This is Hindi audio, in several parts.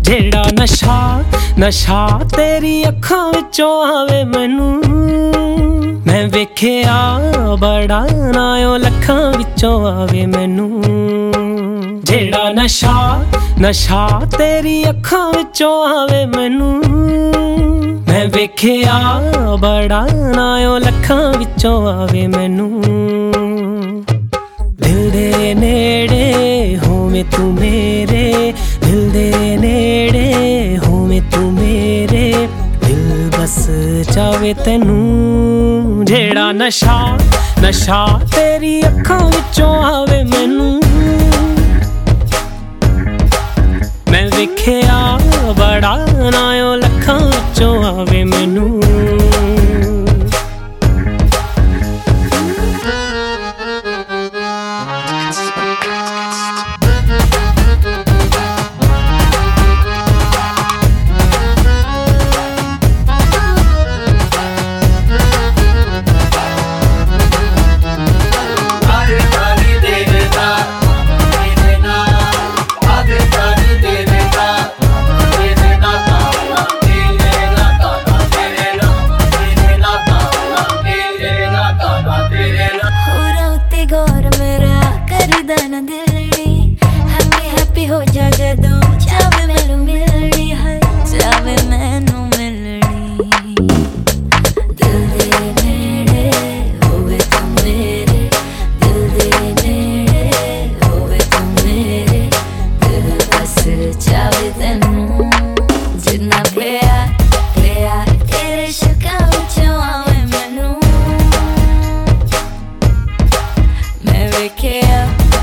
जेड़ा नशा नशा तेरी अखां विचों आवे मैनू मैं वेखिया बड़ा नायो लखां विचों आवे मैनू जेड़ा नशा नशा तेरी अखां विचों आवे मैनू मैं वेखिया बड़ा नायो लखां विचों आवे मैनू दिल दे नेड़े होवे तू मेरे दिल दे नेड़े होवे तू मेरे दिल बस चावे तैनू जेड़ा नशा नशा तेरी अखां विचों आवे मैनू मैं वेखिया बड़ा नायो लखां विचों आवे मैनू हैप्पी हो जा जदों चावे मैनू मिलनी है चावे मैनू मिलनी दिल दे नेड़े होवे तू मेरे दिल दे नेड़े होवे तू मेरे दिल बस चावे तैनू जिन्ना प्यार प्यार तेरे शक्कां विचों आवे मैनू मैं वेखिया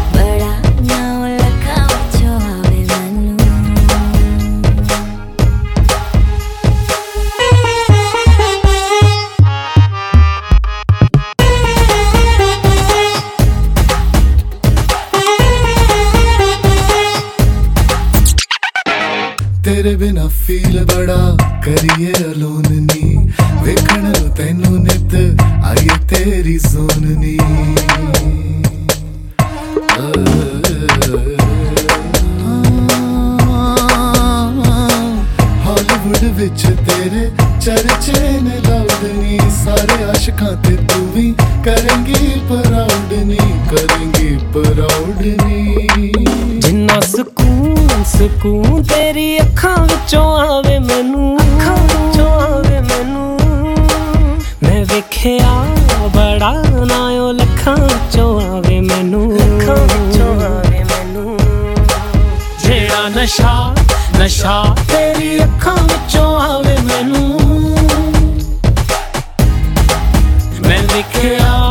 तेरे बिना फील बड़ा करिए अलोन नी वेखण तैनू नित आइए तेरी सोन नी हॉलीवुड विच तेरे चर्चे ने लाउड नी सारे आशिकां ते तू भी करेंगी प्राउड नी जिन्ना सुकून तेरी अखां विचों आवे मैनू मैं वेखिया बड़ा नायो लखां विचों आवे मैनू जेड़ा नशा नशा तेरी अखां विचों आवे मैनू मैं वेखिया